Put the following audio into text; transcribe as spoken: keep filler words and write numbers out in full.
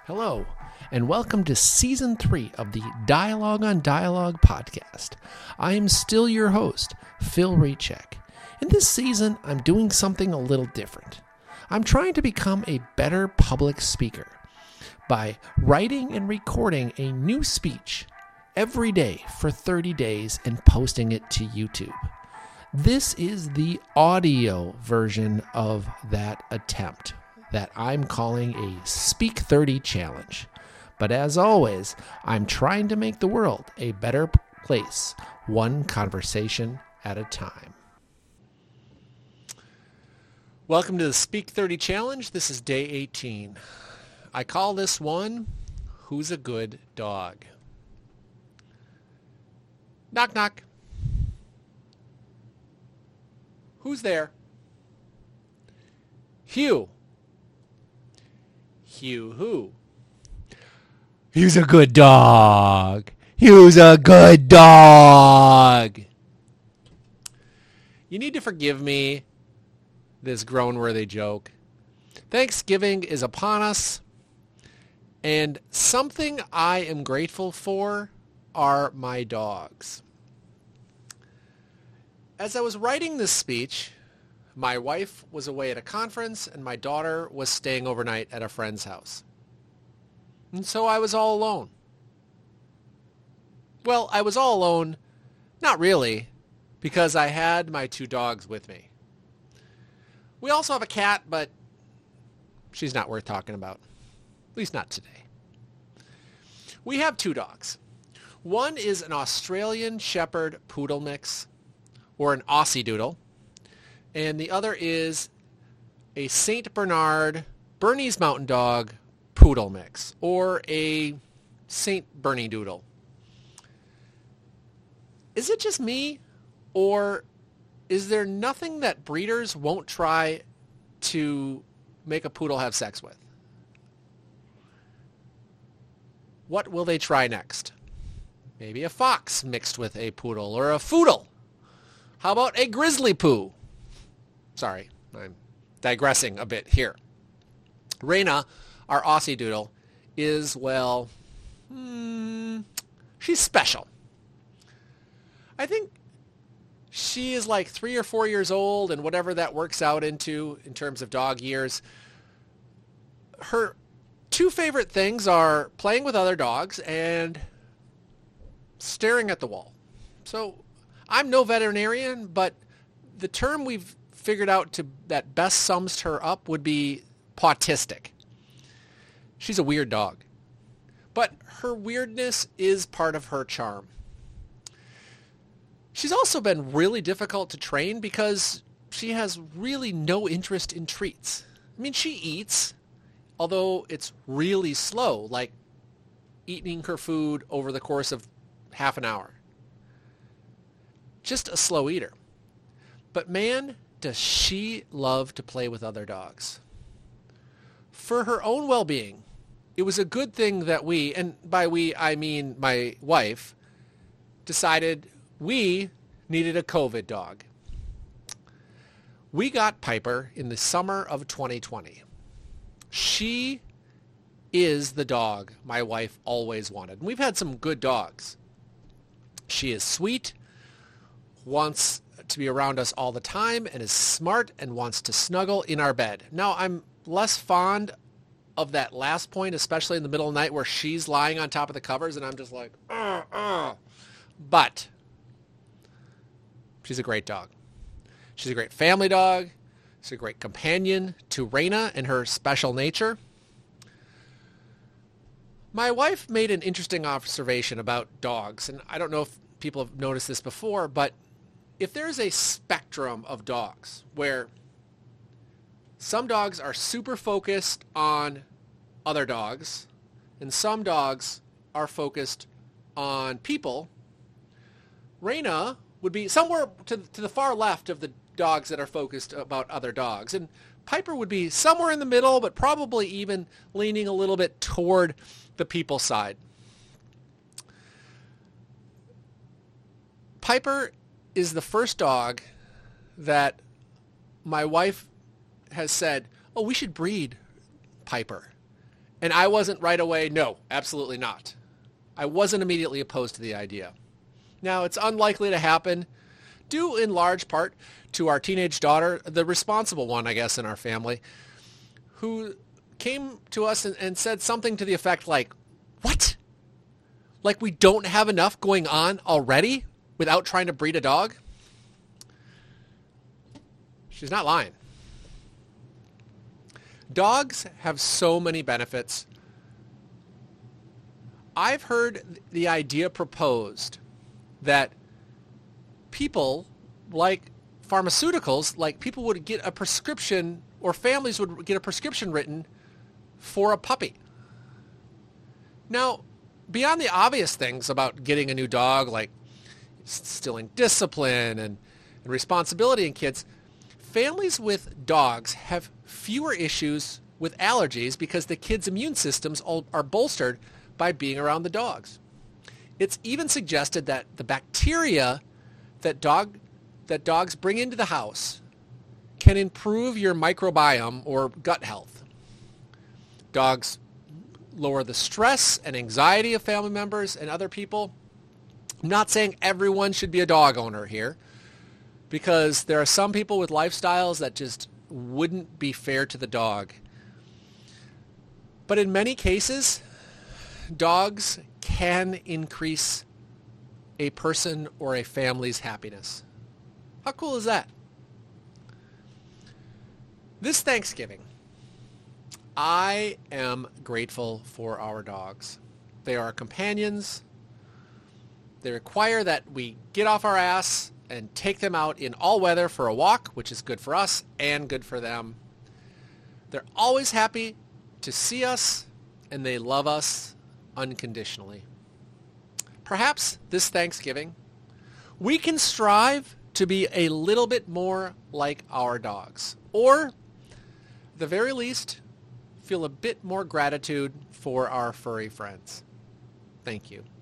Hello, and welcome to Season three of the Dialogue on Dialogue podcast. I am still your host, Phil Rechek. In this season, I'm doing something a little different. I'm trying to become a better public speaker by writing and recording a new speech every day for thirty days and posting it to YouTube. This is the audio version of that attempt that I'm calling a Speak thirty Challenge. But as always, I'm trying to make the world a better place, one conversation at a time. Welcome to the Speak thirty Challenge. This is day eighteen. I call this one, Who's a Good Dog? Knock, knock. Who's there? Hugh. Hugh who? Hugh's a good dog. Hugh's a good dog. You need to forgive me this groan-worthy joke. Thanksgiving is upon us, and something I am grateful for are my dogs. As I was writing this speech, my wife was away at a conference, and my daughter was staying overnight at a friend's house. And so I was all alone. Well, I was all alone, not really, because I had my two dogs with me. We also have a cat, but she's not worth talking about, at least not today. We have two dogs. One is an Australian Shepherd Poodle mix, or an Aussie Doodle, and the other is a Saint Bernard Bernese Mountain Dog Poodle mix, or a Saint Bernie Doodle. Is it just me, or is there nothing that breeders won't try to make a poodle have sex with? What will they try next? Maybe a fox mixed with a poodle, or a foodle. How about a grizzly poo? Sorry, I'm digressing a bit here. Raina, our Aussie Doodle, is, well, hmm, she's special. I think she is like three or four years old, and whatever that works out into in terms of dog years. Her two favorite things are playing with other dogs and staring at the wall. So I'm no veterinarian, but the term we've figured out to that best sums her up would be pautistic. She's a weird dog, but her weirdness is part of her charm. She's also been really difficult to train because she has really no interest in treats. I mean, she eats, although it's really slow, like eating her food over the course of half an hour. Just a slow eater. But man, does she love to play with other dogs. For her own well-being, it was a good thing that we, and by we I mean my wife, decided we needed a COVID dog. We got Piper in the summer of twenty twenty. She is the dog my wife always wanted. And we've had some good dogs. She is sweet, wants to be around us all the time, and is smart and wants to snuggle in our bed. Now, I'm less fond of that last point, especially in the middle of the night where she's lying on top of the covers and I'm just like, uh, uh. But she's a great dog. She's a great family dog. She's a great companion to Raina and her special nature. My wife made an interesting observation about dogs, and I don't know if people have noticed this before, but if there's a spectrum of dogs where some dogs are super focused on other dogs and some dogs are focused on people, Raina would be somewhere to, to the far left of the dogs that are focused about other dogs. And Piper would be somewhere in the middle, but probably even leaning a little bit toward the people side. Piper is the first dog that my wife has said, oh, we should breed Piper. And I wasn't right away, no, absolutely not. I wasn't immediately opposed to the idea. Now, it's unlikely to happen, due in large part to our teenage daughter, the responsible one, I guess, in our family, who came to us and, and said something to the effect like, what? Like we don't have enough going on already without trying to breed a dog? She's not lying. Dogs have so many benefits. I've heard the idea proposed that people like pharmaceuticals, like people would get a prescription or families would get a prescription written for a puppy. Now, beyond the obvious things about getting a new dog, like instilling discipline and, and responsibility in kids, families with dogs have fewer issues with allergies because the kids' immune systems are bolstered by being around the dogs. It's even suggested that the bacteria that dog that dogs bring into the house can improve your microbiome or gut health. Dogs lower the stress and anxiety of family members and other people. I'm not saying everyone should be a dog owner here, because there are some people with lifestyles that just wouldn't be fair to the dog. But in many cases, dogs can increase a person or a family's happiness. How cool is that? This Thanksgiving, I am grateful for our dogs. They are our companions. They require that we get off our ass and take them out in all weather for a walk, which is good for us and good for them. They're always happy to see us, and they love us unconditionally. Perhaps this Thanksgiving, we can strive to be a little bit more like our dogs, or at the very least, feel a bit more gratitude for our furry friends. Thank you.